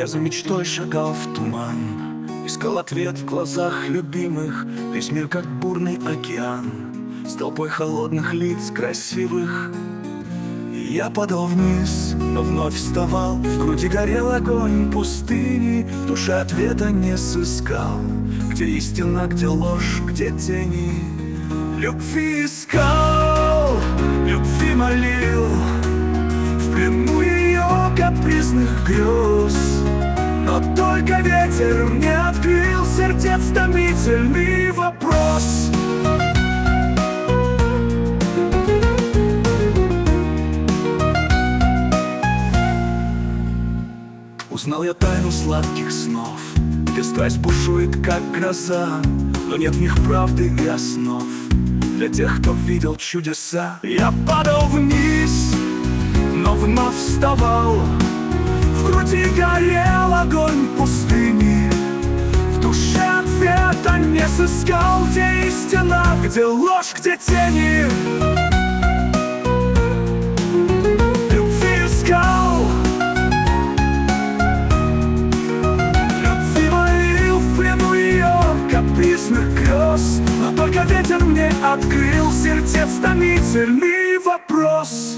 Я за мечтой шагал в туман, искал ответ в глазах любимых. Весь мир как бурный океан, с толпой холодных лиц красивых. И я падал вниз, но вновь вставал. В груди горел огонь пустыни, в душе ответа не сыскал. Где истина, где ложь, где тени. Любви искал, любви молил, в плену ее капризных грез. Но только ветер мне открыл сердец томительный вопрос. Узнал я тайну сладких снов, где страсть бушует, как гроза, но нет в них правды и основ для тех, кто видел чудеса. Я падал вниз, но вновь вставал. В груди горел огонь пустыни, в душе ответа не сыскал. Где истина, где ложь, где тени. Любви искал, любви молил в плену ее капризных грез. Но только ветер мне открыл сердец томительный вопрос.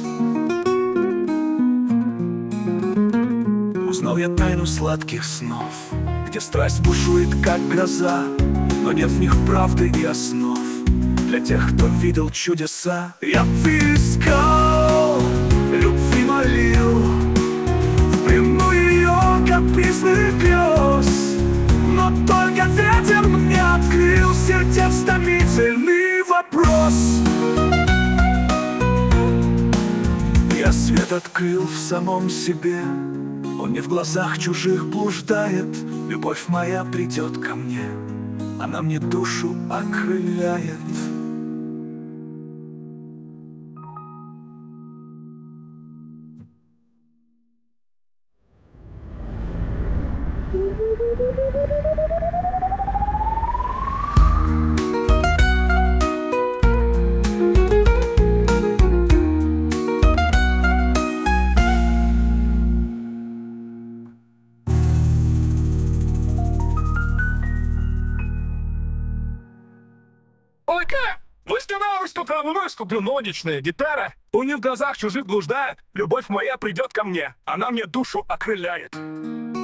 Узнал я тайну сладких снов, где страсть бушует, как гроза, но нет в них правды и основ для тех, кто видел чудеса. Я искал, любви молил, в плену ее капризных грез. Но только ветер мне открыл сердец томительный вопрос. Я свет открыл в самом себе, он не в глазах чужих блуждает. Любовь моя придет ко мне, она мне душу окрыляет. Ой-ка! Выступлю ночная гитара. Он не в глазах чужих блуждает. Любовь моя придет ко мне, она мне душу окрыляет.